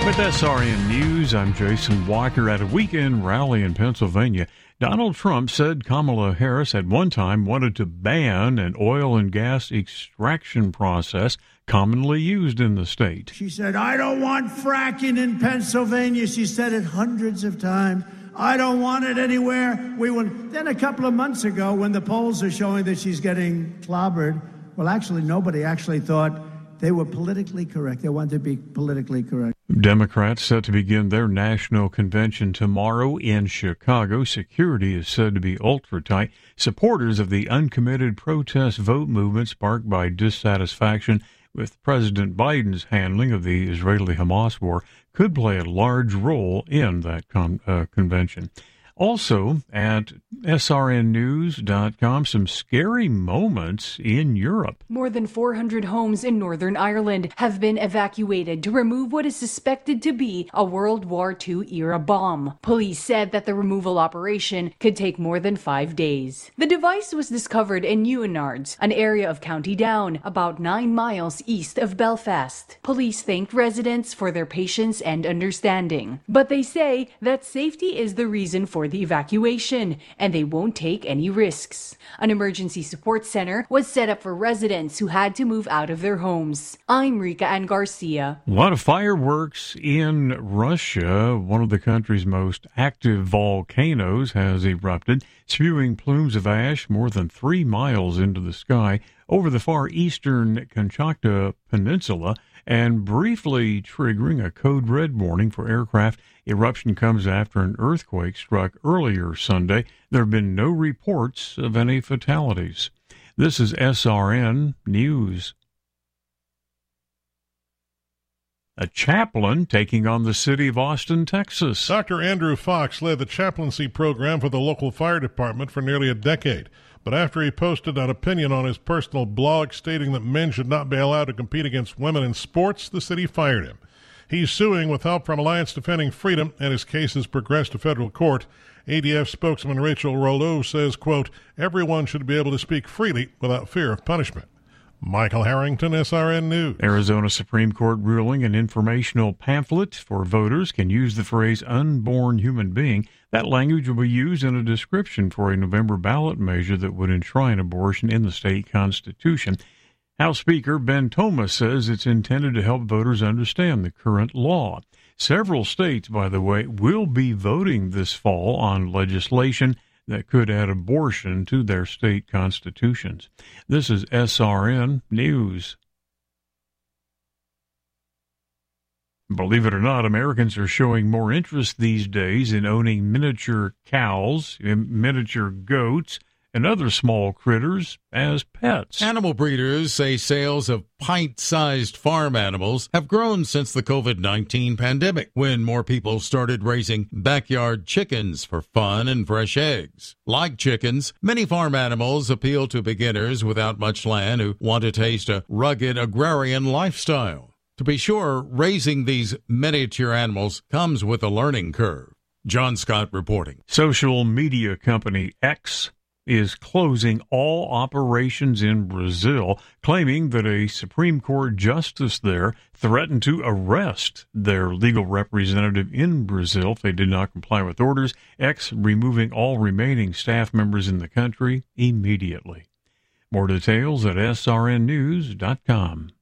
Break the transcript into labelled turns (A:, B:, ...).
A: With SRN News, I'm Jason Walker. At a weekend rally in Pennsylvania, Donald Trump said Kamala Harris at one time wanted to ban an oil and gas extraction process commonly used in the state.
B: She said, I don't want fracking in Pennsylvania. She said it hundreds of times. I don't want it anywhere. Then a couple of months ago, when the polls are showing that she's getting clobbered, well, actually, nobody actually thought they were politically correct. They wanted to be politically correct.
A: Democrats set to begin their national convention tomorrow in Chicago. Security is said to be ultra tight. Supporters of the uncommitted protest vote movement, sparked by dissatisfaction with President Biden's handling of the Israeli-Hamas war, could play a large role in that convention. Also, at srnnews.com, some scary moments in Europe.
C: More than 400 homes in Northern Ireland have been evacuated to remove what is suspected to be a World War II-era bomb. Police said that the removal operation could take more than 5 days. The device was discovered in Newinards, an area of County Down, about 9 miles east of Belfast. Police thanked residents for their patience and understanding, but they say that safety is the reason for the evacuation, and they won't take any risks. An emergency support center was set up for residents who had to move out of their homes. I'm Rika Ann Garcia.
A: A lot of fireworks in Russia. One of the country's most active volcanoes has erupted, spewing plumes of ash more than 3 miles into the sky over the far eastern Kamchatka Peninsula and briefly triggering a code red warning for aircraft. Eruption comes after an earthquake struck earlier Sunday. There have been no reports of any fatalities. This is SRN News. A chaplain taking on the city of Austin, Texas.
D: Dr. Andrew Fox led the chaplaincy program for the local fire department for nearly a decade. But after he posted an opinion on his personal blog stating that men should not be allowed to compete against women in sports, the city fired him. He's suing with help from Alliance Defending Freedom, and his case has progressed to federal court. ADF spokesman Rachel Rouleau says, quote, everyone should be able to speak freely without fear of punishment. Michael Harrington, SRN News.
A: Arizona Supreme Court ruling an informational pamphlet for voters can use the phrase unborn human being. That language will be used in a description for a November ballot measure that would enshrine abortion in the state constitution. House Speaker Ben Thomas says it's intended to help voters understand the current law. Several states, by the way, will be voting this fall on legislation that could add abortion to their state constitutions. This is SRN News. Believe it or not, Americans are showing more interest these days in owning miniature cows, miniature goats, and other small critters as pets.
E: Animal breeders say sales of pint-sized farm animals have grown since the COVID-19 pandemic, when more people started raising backyard chickens for fun and fresh eggs. Like chickens, many farm animals appeal to beginners without much land who want to taste a rugged agrarian lifestyle. To be sure, raising these miniature animals comes with a learning curve. John Scott reporting.
A: Social media company X is closing all operations in Brazil, claiming that a Supreme Court justice there threatened to arrest their legal representative in Brazil if they did not comply with orders. X removing all remaining staff members in the country immediately. More details at srnnews.com.